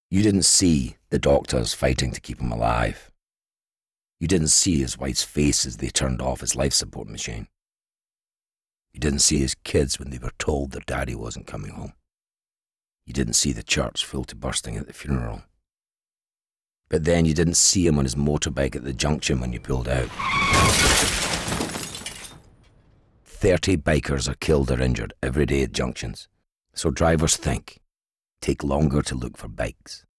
You didn't see the doctors fighting to keep him alive. You didn't see his wife's face as they turned off his life support machine. You didn't see his kids when they were told their daddy wasn't coming home. You didn't see the church full to bursting at the funeral. But then you didn't see him on his motorbike at the junction when you pulled out. 30 bikers are killed or injured every day at junctions. So drivers think, take longer to look for bikes.